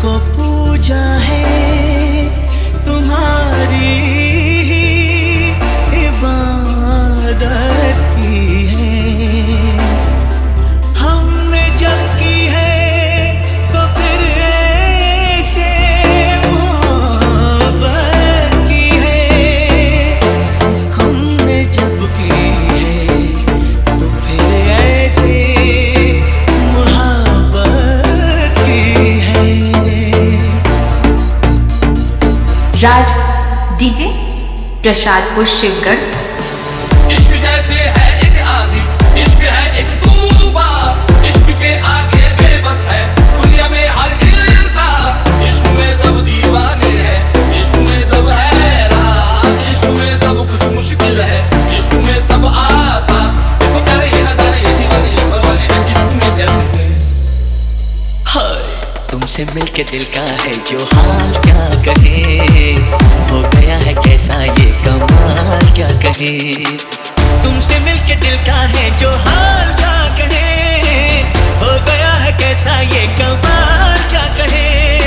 को पूजा है, तुम्हारी इबादत की है। हमने जब की है तो फिर ऐसे मोहब्बत की है। हमने जब की है तो फिर ऐसे मोहब्बत की है। राज डीजे प्रसादपुर शिवगढ़। इश्क जैसे है एक आदि, इश्क है एक तूफान, इश्क के आगे बेबस है दुनिया में हर इंसान। इश्क में सब दीवाने हैं, इश्क में सब हैरान, इश्क में सब कुछ मुश्किल है, इश्क में सब आसान। देखो प्यारे ये नजारे, ये दीवाने, ये परवाने हैं, इश्क में कैसे हाय तुमसे मिलके दिल का है जो हाल क्या कहे, हो गया है कैसा ये कमाल क्या कहे। तुमसे मिलके दिल का है जो हाल क्या कहे, हो गया है कैसा ये कमाल क्या कहे।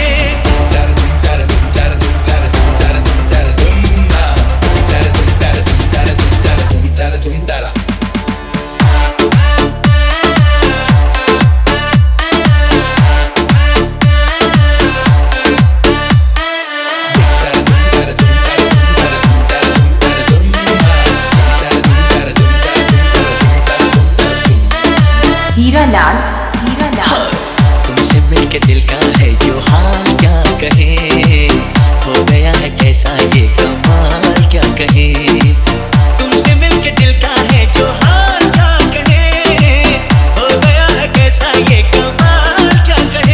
हीरा लाल, हीरा लाल। तुमसे मिलके दिल का है जो हाल क्या कहे, हो गया है कैसा ये कमाल क्या कहे। तुमसे मिलके दिल का है जो हाल क्या कहे, हो गया है कैसा ये कमाल क्या कहे।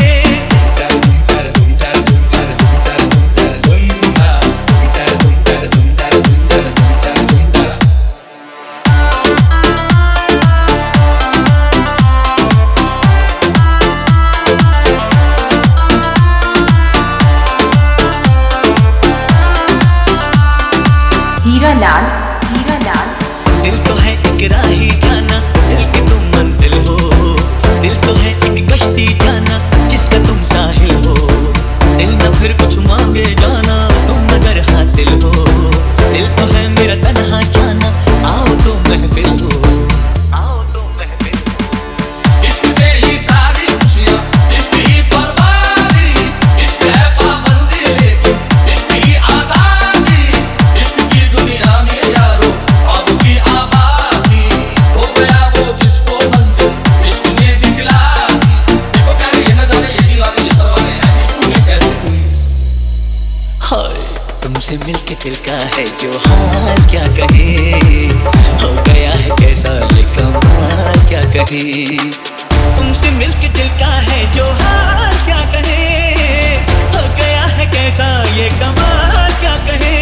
हीरा लाल, हीरा लाल। दिल तो है एक राही जाना, दिल की तुम मंजिल हो। दिल तो है एक कश्ती जाना, जिसका तुम साहिल हो। दिल न फिर कुछ मांगे जाना, तुम अगर हासिल हो। दिल तो है मेरा तन्हा जाना, आओ तो महफिल हो, आओ तो महफिल हो। इश्क से ही सारी खुशियां, इश्क ही बर्बादी, इश्क है पाबंदी लेकिन इश्क ही आजादी। इश्क की दुनिया में यारो अब की आबादी, हो गया वो जिसको मंजिल इश्क ने दिखला दी। देखो प्यारे ये नजारे, ये दीवाने, ये परवाने हैं, इश्क में कैसे हाय तुमसे मिलके दिल का है जो हाल क्या कहे, हो गया है कैसा ये कमाल क्या कहे। तुमसे मिलके दिल का है जो हाल क्या कहे, हो गया है कैसा ये कमाल क्या कहे।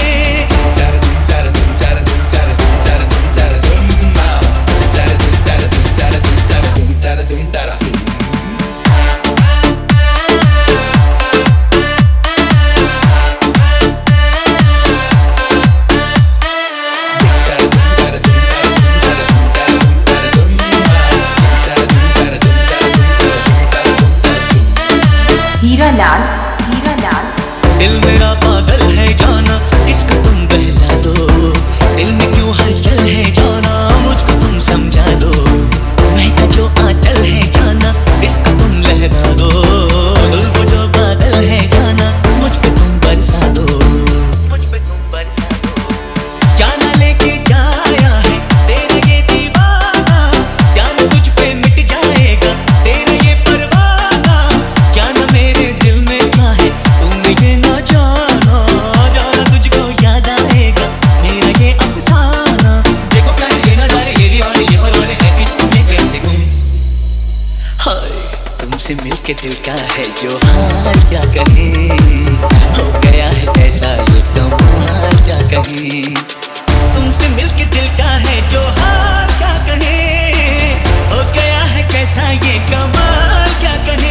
हीरा लाल, हीरा लाल। दिल मेरा पागल है जाना, इसको तुम बहला दो। दिल में क्यों हलचल है जाना, मुझको तुम समझा दो। महका जो आंचल है जाना, इसको तुम लहरा दो। जुल्फ जो बादल है जाना, मुझ पे तुम बरसा दो, मुझ पे तुम बरसा दो। जाना लेके जाया है तेरा ये दीवाना, जाना तुझ पे मिट जाएगा तेरा ये परवाना। जाना मेरे दिल में क्या है तुम ये ना जाना, जाना तुझको याद आएगा मेरा ये अफसाना। देखो प्यारे ये नजारे, ये दीवाने, ये परवाने हैं, इश्क में कैसे गुम। हाय तुमसे मिलके दिल का है जो हाल क्या कहे, हो गया है कैसा ये कमाल क्या कहे। तुमसे मिलके दिल का है जो हाल क्या कहे, हो गया है कैसा ये कमाल क्या कहे।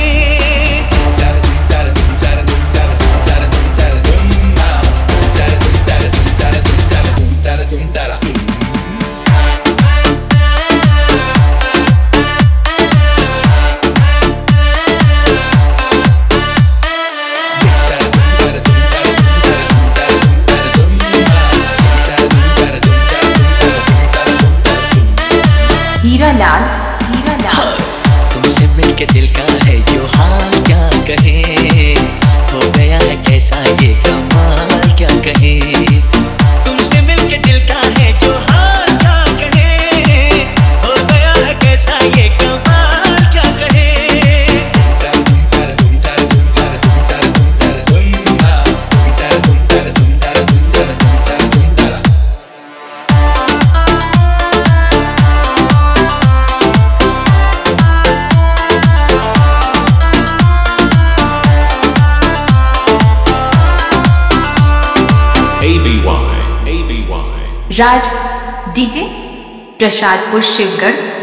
हीरा लाल, हीरा लाल, तुमसे मिलके दिल का है जो हाल क्या कहे, हो गया है कैसा ये कमाल क्या कहे। तुमसे मिलके दिल का है जो हाल क्या कहे, हो गया है कैसा ये कमाल क्या कहे। राज डीजे प्रसादपुर शिवगढ़।